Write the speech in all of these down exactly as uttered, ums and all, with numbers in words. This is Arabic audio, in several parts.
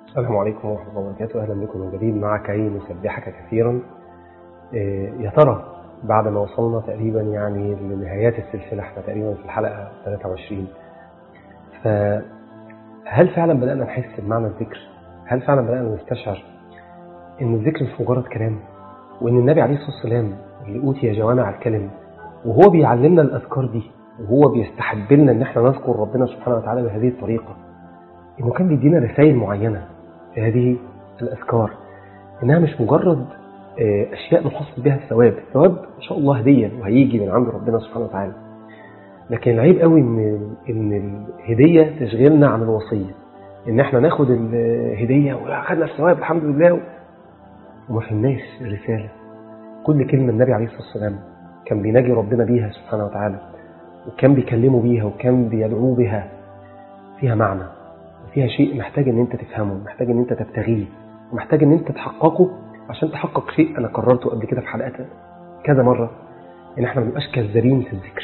السلام عليكم ورحمة الله وبركاته. أهلا بكم من جديد مع كي نسبحك كثيرا. يا ترى بعد ما وصلنا تقريبا يعني لنهايات السلسلة، احنا تقريبا في الحلقة ثلاثة وعشرين، فهل فعلا بدأنا نحس بمعنى الذكر؟ هل فعلا بدأنا نستشعر ان الذكر مش مجرد كلام، وان النبي عليه الصلاة والسلام اللي أوتي جوامع الكلم وهو بيعلمنا الأذكار دي وهو بيستحب لنا ان احنا نذكر ربنا سبحانه وتعالى بهذه الطريقة، انه كان بيدينا رسائل معينة في هذه الأذكار، انها مش مجرد اشياء نحصل بها الثواب. الثواب ان شاء الله هدية وهيجي من عند ربنا سبحانه وتعالى، لكن العيب قوي ان ان الهدية تشغلنا عن الوصية، ان احنا ناخد الهدية واخدنا الثواب الحمد لله وما فهمناش الرسالة. كل كلمة النبي عليه الصلاة والسلام كان بيناجي ربنا بيها سبحانه وتعالى، وكان بيكلمه بيها، وكان بيدعوه بها، فيها معنى وفيها شيء محتاج ان انت تفهمه، محتاج ان انت تبتغيه، ومحتاج ان انت تحققه. عشان تحقق شيء انا قررته قبل كده في حلقات كذا مرة، ان احنا ما نبقاش كذابين في الذكر،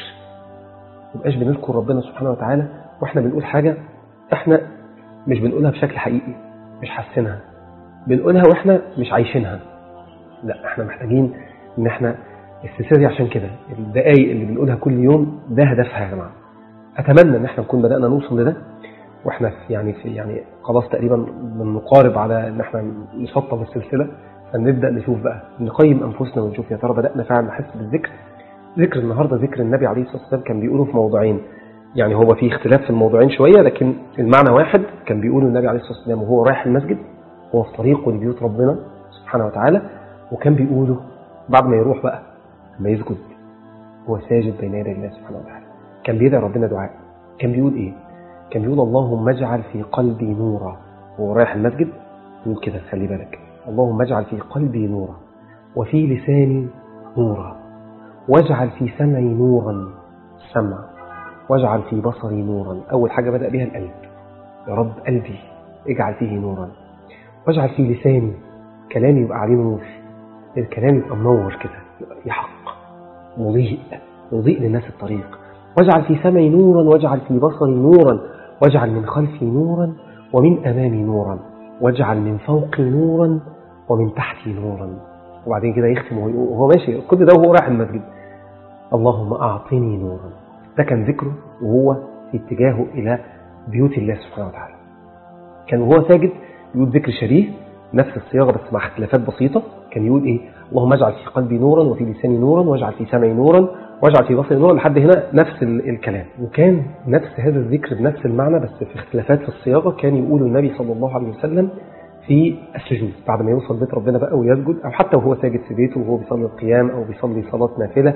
ما نبقاش بنذكر ربنا سبحانه وتعالى واحنا بنقول حاجة احنا مش بنقولها بشكل حقيقي، مش حاسينها، بنقولها واحنا مش عايشينها. لا، احنا محتاجين ان احنا السلسلة دي، عشان كده الدقايق اللي بنقولها كل يوم ده هدفها يا جماعة. اتمنى ان احنا نكون بدأنا نوصل لده، واحنا في يعني في يعني خلاص تقريبا بنقارب على ان احنا نشطب السلسلة، فنبدأ نشوف بقى، نقيم انفسنا ونشوف يا ترى بدأنا فعلا نحس بالذكر. ذكر النهاردة ذكر النبي عليه الصلاة والسلام كان بيقوله في موضوعين، يعني هو في اختلاف في الموضوعين شوية، لكن المعنى واحد. كان بيقوله النبي عليه الصلاة والسلام وهو رايح المسجد، هو في طريقه لبيوت ربنا سبحانه وتعالى، وكان بيقوله بعد ما يروح بقى لما يسجد هو ساجد بين يدي الله سبحانه وتعالى. كان بيدعي ربنا دعاء، كان بيقول ايه؟ كان بيقول اللهم اجعل في قلبي نورا. وهو رايح المسجد يقول كده، خلي بالك، اللهم اجعل في قلبي نورا، وفي لساني نورا، واجعل في سمعي نورا السمع، واجعل في بصري نورا. أول حاجة بدأ بها القلب، يا رب قلبي اجعل فيه نورا. واجعل في لساني، كلامي يبقى عليه نور، الكلام يبقى منور كده، يبقى فيه حق، مضيء مضيء للناس الطريق. واجعل في سمعي نورا، واجعل في بصري نورا، واجعل من خلفي نورا ومن أمامي نورا، واجعل من فوقي نورا ومن تحتي نورا. وبعدين كده يختم وهو ماشي كل ده وهو رايح المسجد، اللهم أعطني نورا. ده كان ذكره وهو في اتجاهه إلى بيوت الله سبحانه وتعالى. كان وهو ساجد يقول ذكر شريه نفس الصياغة بس مع اختلافات بسيطة. كان يقول إيه؟ اللهم اجعل في قلبي نورا، وفي لساني نورا، واجعل في سمعي نورا، واجعل في بصري نورا، لحد هنا نفس الكلام. وكان نفس هذا الذكر بنفس المعنى بس في اختلافات في الصياغة كان يقول النبي صلى الله عليه وسلم في السجود، بعد ما يوصل بيت ربنا بقى ويسجد، أو حتى وهو ساجد في بيته وهو بيصلي القيام أو بيصلي صلاة نافلة،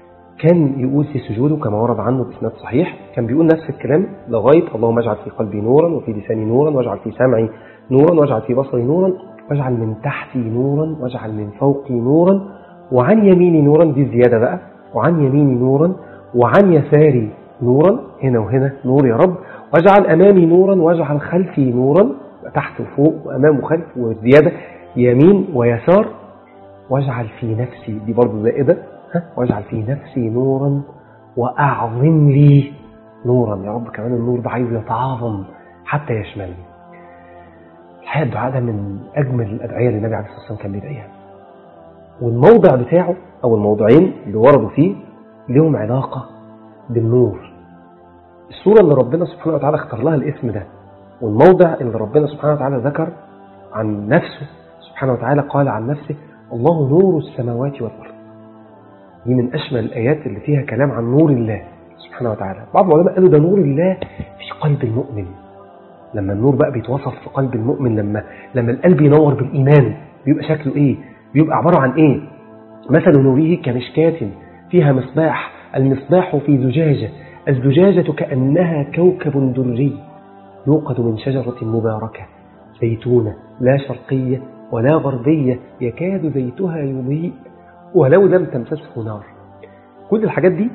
كان يقول في سجوده كما ورد عنه بإسناد صحيح، كان بيقول نفس الكلام لغاية اللهم اجعل في قلبي نورا، وفي لساني نورا، واجعل في سمعي نورا، واجعل في بصري نورا، واجعل من تحتي نورا، واجعل من فوقي نورا، وعن يميني نورا. دي زيادة بقى، وعن يميني نورا، وعن يساري نورا، هنا وهنا نور يا رب، واجعل أمامي نورا، واجعل خلفي نورا، تحت وفوق وأمام وخلف، وزيادة يمين ويسار، واجعل في نفسي، دي برضو زائدة، واجعل في نفسي نورا وأعظم لي نورا. يا رب كمان النور ده عايز يتعاظم حتى يشملني. الحقيقة الدعاء ده من أجمل الأدعية اللي النبي عليه الصلاة والسلام كان بيدعيها، والموضع بتاعه أو الموضوعين اللي وردوا فيه لهم علاقة بالنور. السورة اللي ربنا سبحانه وتعالى اختار لها الاسم ده، والموضع اللي ربنا سبحانه وتعالى ذكر عن نفسه سبحانه وتعالى، قال عن نفسه الله نور السماوات والأرض. دي من أشمل الآيات اللي فيها كلام عن نور الله سبحانه وتعالى. بعض العلماء قالوا ده نور الله في قلب المؤمن. لما النور بقى بيتوصف في قلب المؤمن، لما لما القلب ينور بالإيمان، بيبقى شكله إيه؟ بيبقى عبارة عن إيه؟ مثل نوره كمشكاة فيها مصباح، المصباح في زجاجة، الزجاجة كأنها كوكب دري يوقد من شجرة مباركة زيتونة لا شرقية ولا غربية يكاد زيتها يضيء ولو لم تمسسه نار. كل الحاجات دي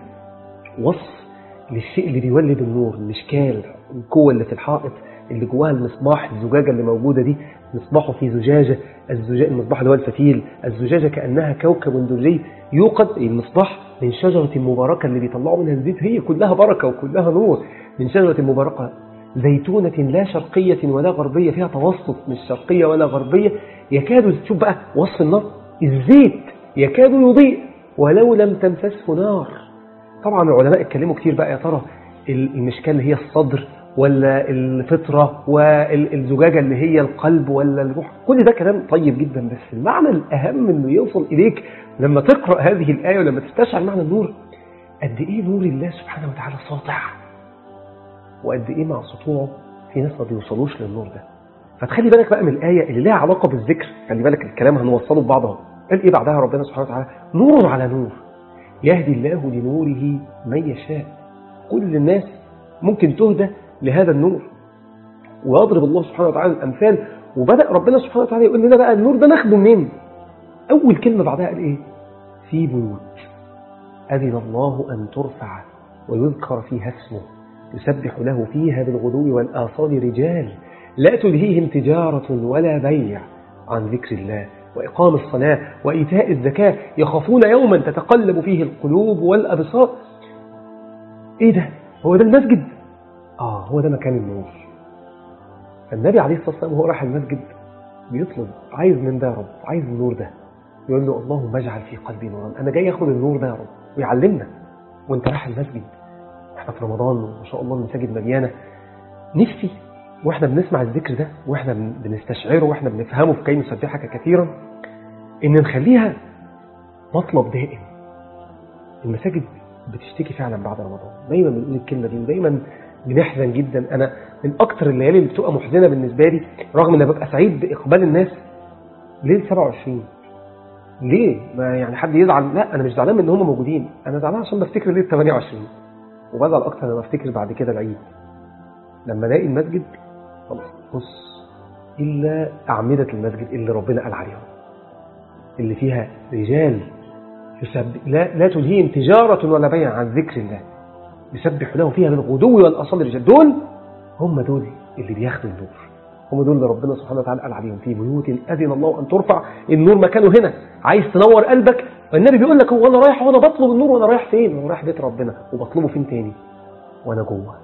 وصف للشيء اللي بيولد النور، المشكال، القوة اللي في الحائط اللي جواها المصباح، الزجاجة اللي موجودة دي مصباحه في زجاجة، الزجاجة المصباح اللي هو الفتيل، الزجاجة كأنها كوكب دري يوقد المصباح من شجرة مباركة اللي بيطلعوا منها الزيت، هي كلها بركة وكلها نور، من شجرة مباركة زيتونة لا شرقية ولا غربية، فيها توسط مش شرقية ولا غربية، يكاد تشوف بقى وصف النار، الزيت يكاد يضيء ولو لم تمسسه نار. طبعا العلماء اتكلموا كتير بقى، يا ترى المشكاة اللي هي الصدر ولا الفطرة والزجاجة اللي هي القلب ولا الروح، كل ده كلام طيب جدا، بس المعنى الأهم انه يوصل إليك لما تقرأ هذه الآية ولما تستشعر معنى النور، قد إيه نور الله سبحانه وتعالى ساطع، وقد إيه مع سطوعه في ناس ما بيوصلوش للنور ده. فتخلي بالك بقى من الآية اللي لها علاقة بالذكر، خلي بالك الكلام هنوصله ببعضه. قال إيه بعدها ربنا سبحانه وتعالى؟ نور على نور يهدي الله لنوره من يشاء. كل الناس ممكن تهدى لهذا النور، ويضرب الله سبحانه وتعالى الأمثال. وبدأ ربنا سبحانه وتعالى يقول لنا بقى النور ده ناخده منين. أول كلمة بعدها قال إيه؟ في بيوت أذن الله أن ترفع ويذكر فيها اسمه يسبح له فيها بالغدو والآصال رجال لا تلهيهم تجارة ولا بيع عن ذكر الله وإقام الصلاة وإيتاء الزكاة يخافون يوما تتقلب فيه القلوب والأبصار. إيه ده؟ هو ده المسجد؟ آه هو ده مكان النور. النبي عليه الصلاة والسلام وهو راح المسجد بيطلب، عايز من ده يا رب، عايز النور ده، يقول له اللهم اجعل في قلبي نورا، أنا جاي أخذ النور ده يا رب. ويعلمنا وانت رايح المسجد، احنا في رمضان ما شاء الله المساجد مليانة. نفسي واحنا بنسمع الذكر ده واحنا بنستشعره واحنا بنفهمه في كي نسبحك كثيرا، ان نخليها مطلب دائم. المساجد بتشتكي فعلا بعد رمضان، دايما بنقول الكلمة دي ودايما بنحزن جدا. انا من اكتر الليالي اللي بتبقى محزنة بالنسبة لي، رغم ان ببقى سعيد باقبال الناس، ليل سبعة وعشرين. ليه؟ ما يعني حد يزعل؟ لا، انا مش زعلان من ان هم موجودين، انا زعلان عشان بفتكر ليل ثمانية وعشرين، وبزعل اكتر لما افتكر بعد كده العيد، لما الاقي المسجد خلاص بص الا اعمدة المسجد اللي ربنا قال عليهم، اللي فيها رجال يسبح لا, لا تلهيهم تجارة ولا بيع عن ذكر الله يسبح له فيها بالغدو والآصال رجال. دول هم دول اللي بياخدوا النور، هم دول اللي ربنا سبحانه وتعالى قال عليهم في بيوت أذن الله أن ترفع. النور مكانه هنا، عايز تنور قلبك، والنبي بيقول لك هو أنا رايح وأنا بطلب النور وأنا رايح فين؟ وأنا رايح بيت ربنا، وبطلبه فين تاني؟ وأنا جوه.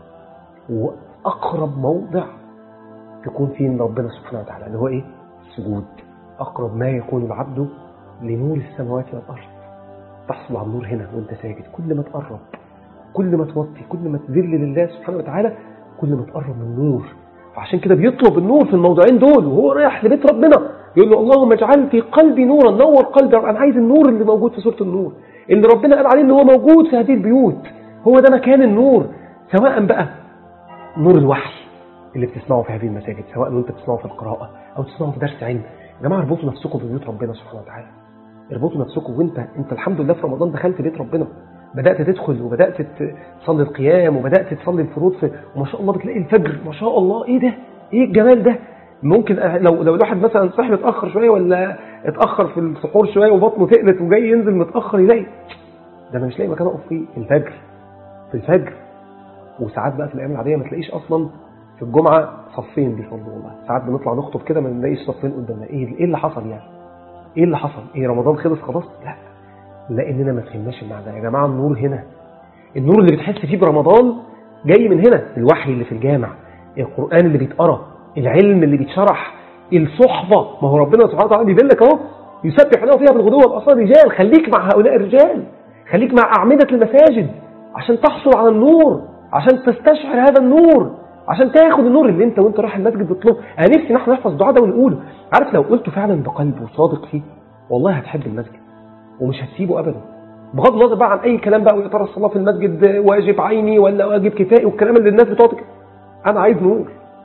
وأقرب موضع تكون فيه من ربنا سبحانه وتعالى اللي هو إيه؟ السجود. أقرب ما يكون العبد لنور السماوات والأرض. تحصل على النور هنا وانت ساجد. كل ما تقرب، كل ما توطي، كل ما تذل لله سبحانه وتعالى، كل ما تقرب من النور. فعشان كده بيطلب النور في الموضوعين دول وهو رايح لبيت ربنا، يقول له اللهم اجعل في قلبي نورا، نور قلبي. انا عايز النور اللي موجود في سورة النور، اللي ربنا قال عليه ان هو موجود في هذه البيوت، هو ده مكان النور. سواء بقى نور الوحي اللي بتسمعه في هذه المساجد، سواء انت بتسمعه في القراءة او تسمعه في درس علم. يا جماعه اربطوا نفسكم ببيوت ربنا سبحانه وتعالى، اربطوا نفسكم. وانت انت الحمد لله في رمضان دخلت بيت ربنا، بدأت تدخل وبدأت تصلي القيام وبدأت تصلي الفروض في، وما شاء الله بتلاقي الفجر ما شاء الله. ايه ده؟ ايه الجمال ده؟ ممكن لو لو الواحد مثلا صحي متأخر شوية ولا اتأخر في السحور شوية وبطنه تقلت وجاي ينزل متأخر، يلاقي ده انا مش لاقي مكان اقف فيه في الفجر، في الفجر. وساعات بقى في الايام العادية ما تلاقيش اصلا في الجمعة صفين بيصلوا، والله ساعات بنطلع نخطب كده ما نلاقيش صفين قدامنا. ايه ايه اللي حصل يعني؟ ايه اللي حصل؟ ايه رمضان خلص خلاص؟ لا، لاننا ما فهمناش المعنى. يا جماعه النور هنا، النور اللي بتحس فيه برمضان جاي من هنا. الوحي اللي في الجامع، القرآن اللي بيتقرأ، العلم اللي بيتشرح، الصحبة. ما هو ربنا سبحانه وتعالى بيدلك اهو يسبح له فيها بالغدو والآصال رجال. خليك مع هؤلاء الرجال، خليك مع أعمدة المساجد عشان تحصل على النور، عشان تستشعر هذا النور، عشان تاخد النور اللي انت وانت رايح المسجد بتطلبه. انا نفسي نحن نحفظ الدعاء ده ونقوله. عارف لو قلته فعلا بقلب وصادق فيه، والله هتحب المسجد ومش هتسيبه ابدا، بغض النظر بقى عن اي كلام بقى، ويا ترى الصلاه في المسجد واجب عيني ولا واجب كفائي والكلام اللي الناس بتقعد. انا عايز نور،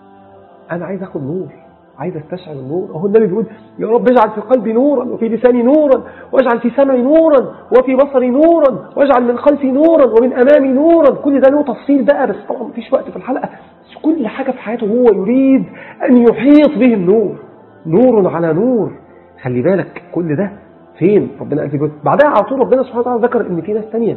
انا عايز اخد نور، عايز استشعر النور. اهو النبي بيقول يا رب اجعل في قلبي نورا وفي لساني نورا واجعل في سمعي نورا وفي بصري نورا واجعل من خلفي نورا ومن امامي نورا. كل ده له تفصيل بقى، بس طبعا مفيش وقت في الحلقه. بس كل حاجه في حياته هو يريد ان يحيط به النور، نور على نور. خلي بالك كل ده فين؟ ربنا قال في بعدها على طول ربنا سبحانه وتعالى ذكر ان في ناس تانية،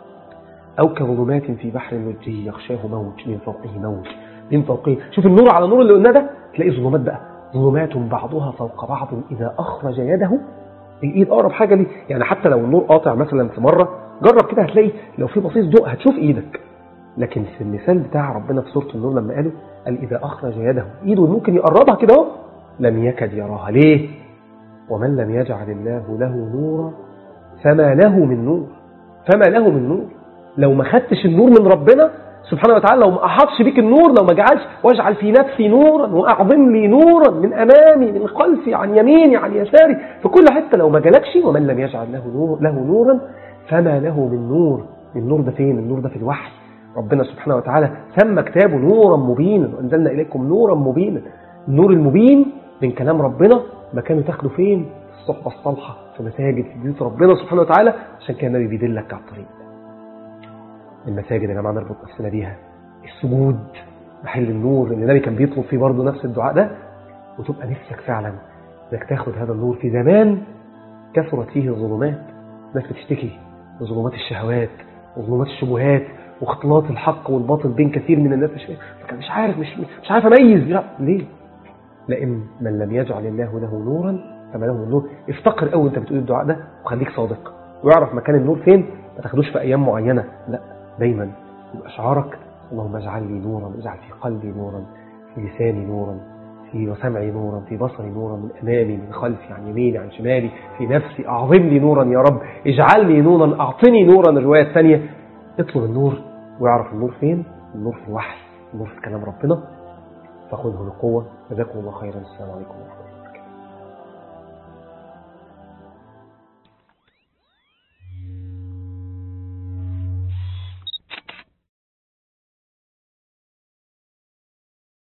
او كظلمات في بحر لجي يغشاه موج من فوقه موج من فوقه. شوف النور على نور اللي قلنا ده، تلاقي ظلمات بقى، ظلمات بعضها فوق بعض اذا اخرج يده. الايد اقرب حاجه ليه، يعني حتى لو النور قاطع مثلا في مره، جرب كده هتلاقي لو في بصيص ضوء هتشوف ايدك. لكن في المثال بتاع ربنا في سوره النور لما قالوا قال إذا أخرج يده إيده ممكن يقربها كده اهو لم يكد يراها. ليه؟ ومن لم يجعل الله له نورا فما له من نور. فما له من نور. لو ما خدتش النور من ربنا سبحانه وتعالى، لو ما أحطش بيك النور، لو ما جعلش واجعل في نفسي نورا وأعظم لي نورا من أمامي من خلفي عن يميني عن يساري في كل حتة، لو ما جالكش ومن لم يجعل له نور له نورا فما له من نور. النور ده فين؟ النور ده في الوحي. ربنا سبحانه وتعالى سمى كتابه نورا مبينا وأنزلنا إليكم نورا مبينا. النور المبين من كلام ربنا مكانه تاخده فين؟ في الصحبة الصالحة، في مساجد، في بيوت ربنا سبحانه وتعالى. عشان كان النبي بيدلك على الطريق. المساجد يا جماعة نربط نفسنا بيها. السجود محل النور اللي النبي كان بيطلب فيه برضه نفس الدعاء ده، وتبقى نفسك فعلا انك تاخد هذا النور. في زمان كثرت فيه الظلمات، ناس بتشتكي بظلمات الشهوات وظلمات الشبهات واختلاط الحق والباطل بين كثير من الناس، فكان مش عارف مش مش عارف اميز. لا ليه؟ لان من لم يجعل الله له نورا فما له من نور. افتقر قوي انت بتقول الدعاء ده وخليك صادق واعرف مكان النور فين. ما تاخدوش في ايام معينه، لا دايما يبقى شعارك اللهم اجعل لي نورا، اجعل في قلبي نورا، في لساني نورا، في سمعي نورا، في بصري نورا، من امامي من خلفي عن يميني عن شمالي، في نفسي اعظم لي نورا يا رب، اجعل لي نورا، اعطني نورا. الروايه الثانيه اطلب النور واعرف النور فين. النور في الوحي، النور في كلام ربنا، فخذه بقوه. جزاكم الله خيرا. السلام عليكم ورحمه الله.